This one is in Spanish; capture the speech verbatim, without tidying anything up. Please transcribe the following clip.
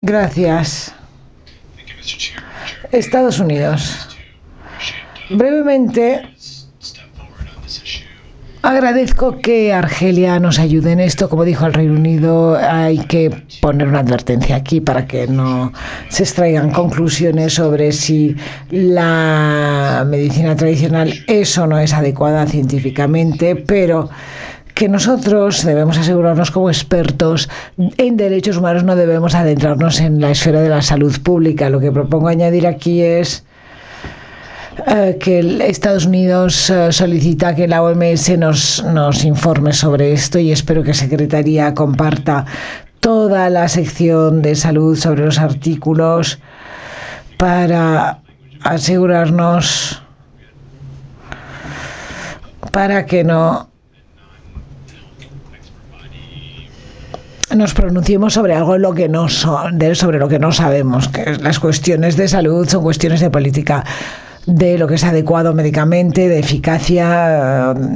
Gracias. Estados Unidos. Brevemente, agradezco que Argelia nos ayude en esto. Como dijo el Reino Unido, hay que poner una advertencia aquí para que no se extraigan conclusiones sobre si la medicina tradicional es o no es adecuada científicamente, pero que nosotros debemos asegurarnos como expertos en derechos humanos, no debemos adentrarnos en la esfera de la salud pública. Lo que propongo añadir aquí es eh, que Estados Unidos eh, solicita que la O M S nos, nos informe sobre esto, y espero que Secretaría comparta toda la sección de salud sobre los artículos para asegurarnos para que no nos pronunciemos sobre algo lo que no son, sobre lo que no sabemos, que las cuestiones de salud son cuestiones de política, de lo que es adecuado médicamente, de eficacia,